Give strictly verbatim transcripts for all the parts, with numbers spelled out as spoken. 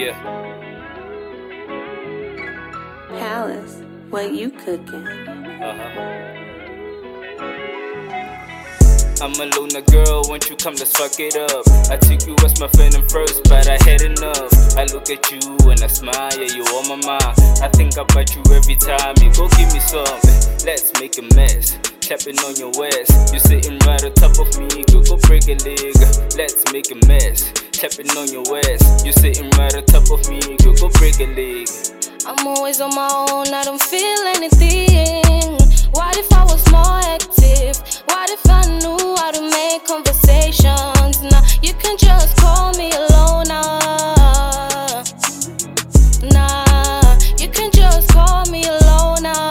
Yeah. Palace, what you cooking? Uh-huh. I'm a loner girl, won't you come, let's fuck it up. I took you as my friend at first, but I had enough. I look at you and I smile, yeah, you on my mind. I think about you every time, you go give me some. Let's make a mess, tapping on your waist. You sitting right on top of me, go go break a leg. Let's make a mess, tapping on your waist. You sitting right on top of me, go go break a leg. I'm always on my own, I don't feel anything. What if I was more active? What if I knew how to make conversations? Nah, you can just call me a loner. Nah, you can just call me a loner.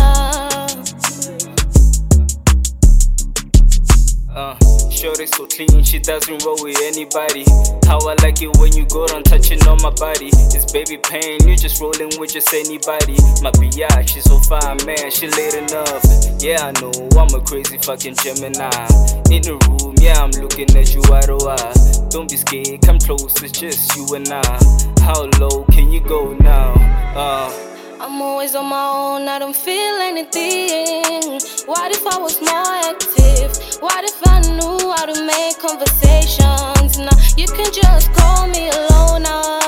Uh, shorty so clean, she doesn't roll with anybody. How I like it when you go down touching on my body. It's baby pain, you just rolling with just anybody. My biatch, she's so fine, man, she late enough. Yeah, I know, I'm a crazy fucking Gemini. In the room, yeah, I'm looking at you eye to eye. Don't be scared, come close, it's just you and I. How low can you go now? Uh I'm always on my own, I don't feel anything. What if I was more active? What if I knew how to make conversations? Now you can just call me a loner.